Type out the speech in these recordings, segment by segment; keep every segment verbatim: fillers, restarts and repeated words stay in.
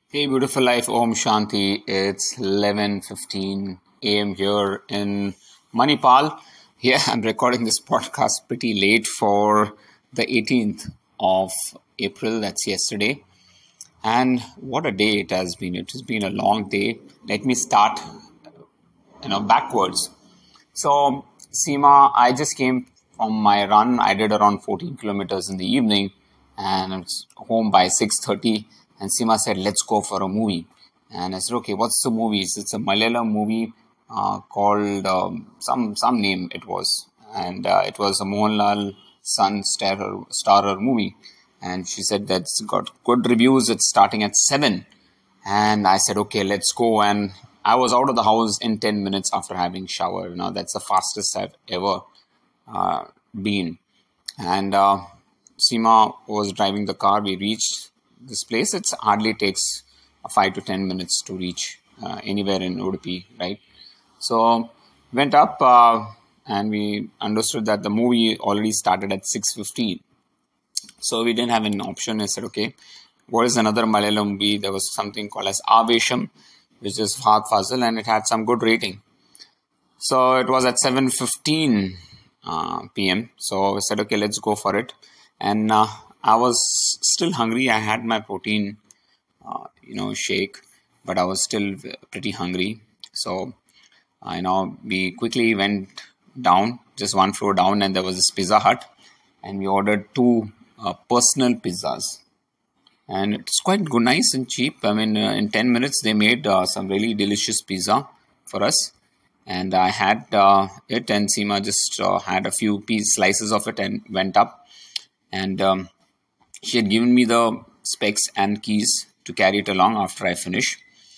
Hey, beautiful life, Om Shanti. It's eleven fifteen a m here in Manipal. Yeah, I'm recording this podcast pretty late for the eighteenth of April. That's yesterday. And what a day it has been. It has been a long day. Let me start, you know, backwards. So, Seema, I just came from my run. I did around fourteen kilometers in the evening, and I was home by six thirty. And Seema said, "Let's go for a movie." And I said, "Okay, what's the movie?" It's, it's a Malayalam movie uh, called um, some some name it was, and uh, it was a Mohanlal son starrer starrer movie. And she said that's got good reviews. It's starting at seven. And I said, okay, let's go. And I was out of the house in ten minutes after having shower. You know, that's the fastest I've ever uh, been. And uh, Seema was driving the car. We reached this place. It hardly takes five to ten minutes to reach uh, anywhere in Udupi, right? So went up uh, and we understood that the movie already started at six fifteen. So we didn't have an option. I said, okay, what is another Malayalam movie? There was something called as Avesham, which is Fahad Fazil, and it had some good rating. So it was at seven fifteen uh, p m. So I said, okay, let's go for it. And uh, I was still hungry. I had my protein, uh, you know, shake, but I was still pretty hungry. So, uh, you know, we quickly went down, just one floor down, and there was this Pizza Hut, and we ordered two uh, personal pizzas. And it's quite good, nice and cheap. I mean, uh, in ten minutes, they made uh, some really delicious pizza for us. And I had uh, it, and Seema just uh, had a few piece slices of it and went up. And um, she had given me the specs and keys to carry it along after I finish,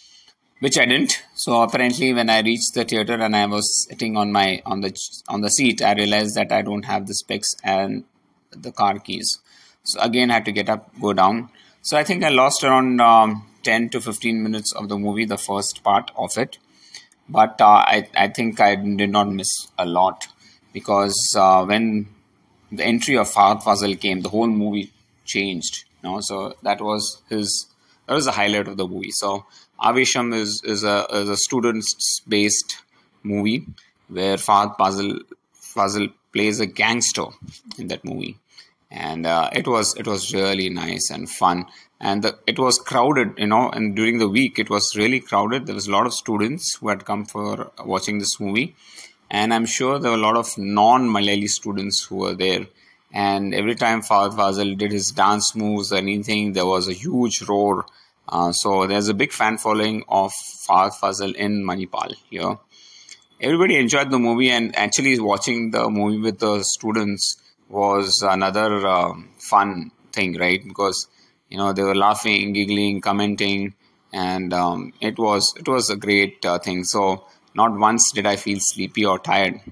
which I didn't. So apparently, when I reached the theater and I was sitting on my on the on the seat, I realized that I don't have the specs and the car keys. So again, I had to get up, go down. So I think I lost around um, ten to fifteen minutes of the movie, the first part of it. But uh, I, I think I did not miss a lot because uh, when the entry of Fahad Fazil came, the whole movie changed. You know? So that was his that was the highlight of the movie. So Avesham is, is a is a students based movie where Fahad Fazil Fazil plays a gangster in that movie, and uh, it was it was really nice and fun, and the, it was crowded, you know, and during the week it was really crowded. There was a lot of students who had come for watching this movie, and I'm sure there were a lot of non-Malayali students who were there. And every time Fahad Fazil did his dance moves or anything, there was a huge roar. Uh, so there's a big fan following of Fahad Fazil in Manipal here. Everybody enjoyed the movie, and actually watching the movie with the students was another um, fun thing, right? Because you know they were laughing, giggling, commenting, and um, it was it was a great uh, thing. So not once did I feel sleepy or tired,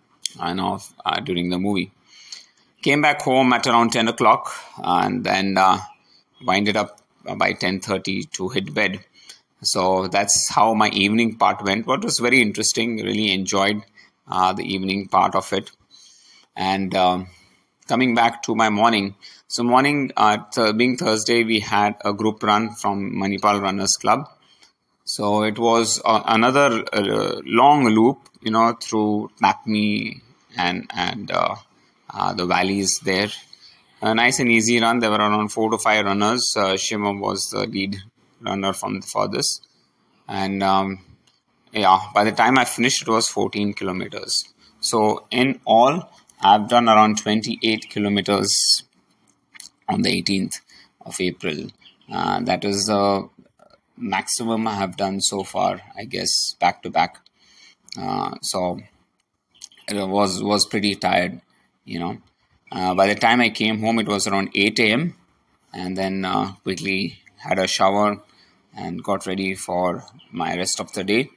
I know, uh, during the movie. Came back home at around ten o'clock, and then uh, winded up by ten thirty to hit bed. So that's how my evening part went. What was very interesting. Really enjoyed uh, the evening part of it. And um, coming back to my morning. So morning, uh, th- being Thursday, we had a group run from Manipal Runners Club. So it was uh, another uh, long loop, you know, through Nakmi and and uh, uh, the valleys there. A nice and easy run. There were around four to five runners. Uh, Shima was the lead runner from for this. And um, yeah, by the time I finished, it was fourteen kilometers. So in all, I've done around twenty-eight kilometers on the eighteenth of April. Uh, that is the maximum I have done so far, I guess, back to back. Uh, so it was was pretty tired, you know. Uh, by the time I came home, it was around eight a m and then uh, quickly had a shower and got ready for my rest of the day.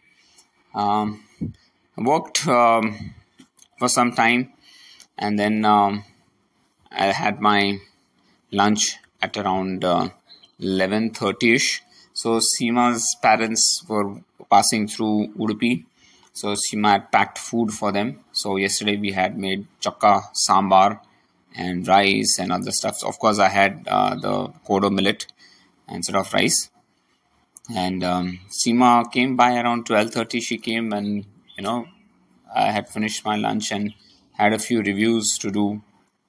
Um, worked um, for some time, and then um, I had my lunch at around uh, eleven thirty ish. So Seema's parents were passing through Udupi, so Seema had packed food for them. So yesterday we had made chakka, sambar, and rice and other stuff. So of course, I had uh, the kodo millet instead of rice. And um, Seema came by around twelve thirty. She came, and you know I had finished my lunch and had a few reviews to do.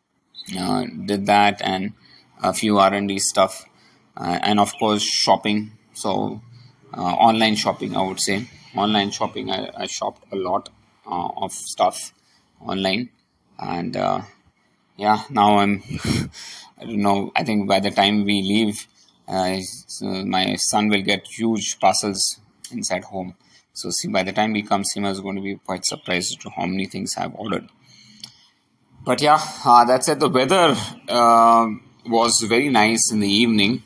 Uh, did that and a few R and D stuff, uh, and of course shopping. So uh, online shopping, I would say online shopping. I, I shopped a lot uh, of stuff online, and uh, yeah, now I'm. I don't know. I think by the time we leave, uh, so my son will get huge parcels inside home. So see, by the time he comes, Seema is going to be quite surprised to how many things I've ordered. But yeah, uh, that said, the weather uh, was very nice in the evening,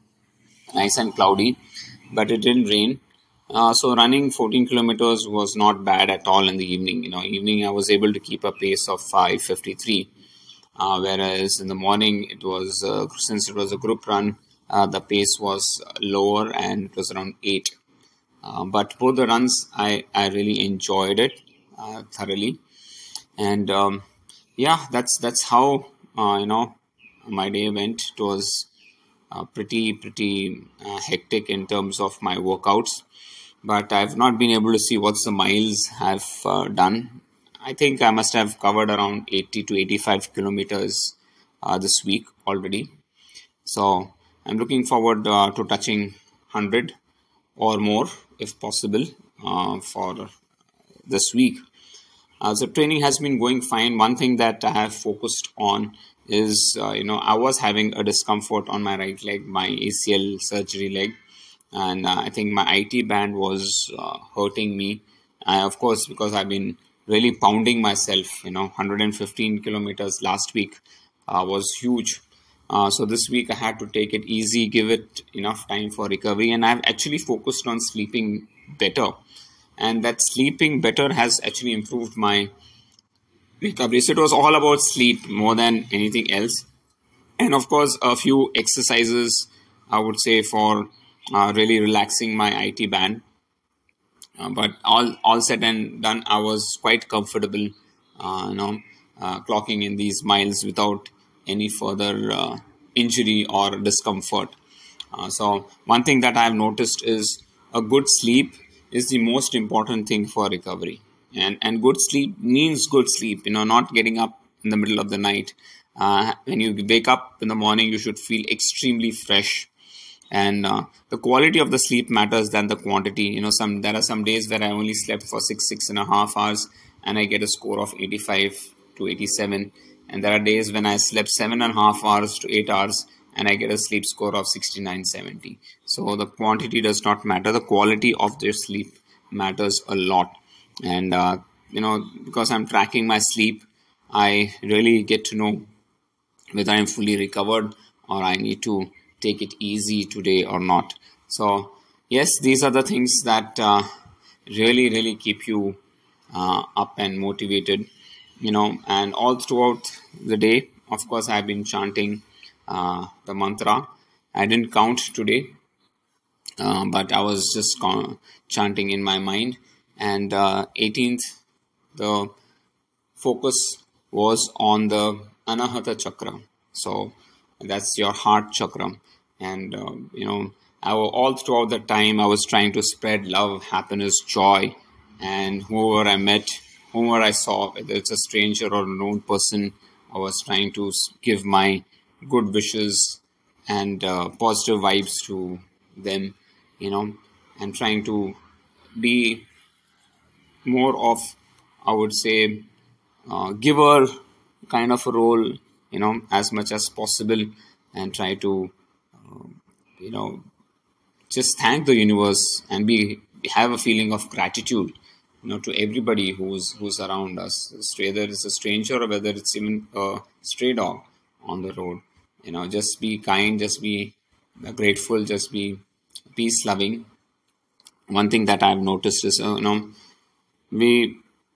nice and cloudy, but it didn't rain. Uh, so running fourteen kilometers was not bad at all in the evening. You know, evening I was able to keep a pace of five fifty-three, uh, whereas in the morning it was uh, since it was a group run, uh, the pace was lower and it was around eight. Uh, but both the runs, I I really enjoyed it uh, thoroughly, and um, yeah, that's that's how uh, you know my day went. It was uh, pretty pretty uh, hectic in terms of my workouts, but I've not been able to see what's the miles have uh, done. I think I must have covered around eighty to eighty-five kilometers uh, this week already. So I'm looking forward uh, to touching one hundred or more if possible uh, for this week. Uh, so training has been going fine. One thing that I have focused on is, uh, you know, I was having a discomfort on my right leg, my A C L surgery leg, and uh, I think my I T band was uh, hurting me. I, of course, because I've been really pounding myself, you know, one hundred fifteen kilometers last week uh, was huge. Uh, so this week I had to take it easy, give it enough time for recovery, and I've actually focused on sleeping better, and that sleeping better has actually improved my recovery. So it was all about sleep more than anything else, and of course a few exercises I would say for uh, really relaxing my I T band. Uh, but all all said and done, I was quite comfortable, uh, you know, uh, clocking in these miles without any further uh, injury or discomfort. Uh, so one thing that I've noticed is a good sleep is the most important thing for recovery, and and good sleep means good sleep. You know, not getting up in the middle of the night. Uh, when you wake up in the morning, you should feel extremely fresh, and uh, the quality of the sleep matters than the quantity. You know, some there are some days where I only slept for six six and a half hours and I get a score of eighty-five to eighty-seven, and there are days when I slept seven and a half hours to eight hours and I get a sleep score of sixty-nine seventy. So the quantity does not matter, the quality of the sleep matters a lot. And uh, you know, because I'm tracking my sleep, I really get to know whether I'm fully recovered or I need to take it easy today or not. So, yes, these are the things that uh, really, really keep you uh, up and motivated, you know, and all throughout the day. Of course, I've been chanting uh, the mantra. I didn't count today, uh, but I was just con- chanting in my mind. And uh, eighteenth, the focus was on the Anahata chakra. So that's your heart chakra. And, uh, you know, I, all throughout the time I was trying to spread love, happiness, joy. And whoever I met, whoever I saw, whether it's a stranger or a known person, I was trying to give my good wishes and uh, positive vibes to them, you know, and trying to be more of, I would say, uh, giver kind of a role, you know, as much as possible, and try to, you know, just thank the universe and be have a feeling of gratitude, you know, to everybody who's who's around us, whether it's a stranger or whether it's even a stray dog on the road. You know, just be kind, just be grateful, just be peace loving. One thing that I've noticed is, uh, you know, we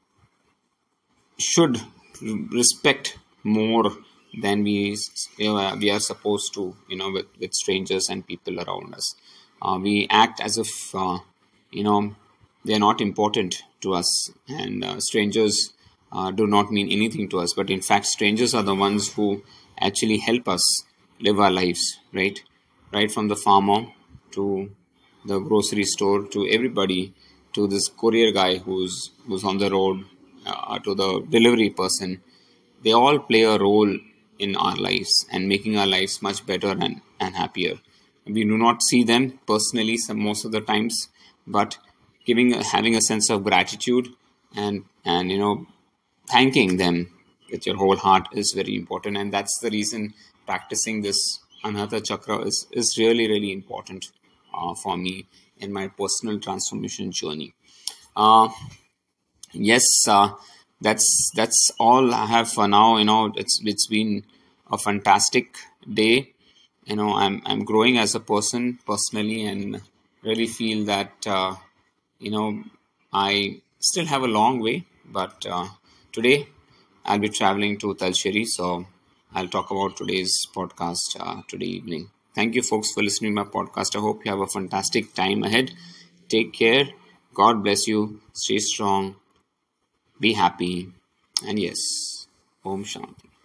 should respect more than we you know, we are supposed to, you know, with, with strangers and people around us. Uh, we act as if uh, you know, they are not important to us, and uh, strangers uh, do not mean anything to us, but in fact strangers are the ones who actually help us live our lives, right? Right from the farmer to the grocery store, to everybody, to this courier guy who's who's on the road, uh, to the delivery person. They all play a role in our lives and making our lives much better and, and happier. We do not see them personally some most of the times, but giving having a sense of gratitude and and you know thanking them with your whole heart is very important. And that's the reason practicing this another chakra is, is really really important uh, for me in my personal transformation journey. uh, yes, uh, that's that's all I have for now. You know, it's it's been a fantastic day. You know, I'm I'm growing as a person personally, and really feel that uh, you know I still have a long way. But uh, today I'll be traveling to Talcheri, so I'll talk about today's podcast uh, today evening. Thank you, folks, for listening to my podcast. I hope you have a fantastic time ahead. Take care. God bless you. Stay strong, be happy, and yes, Om Shanti.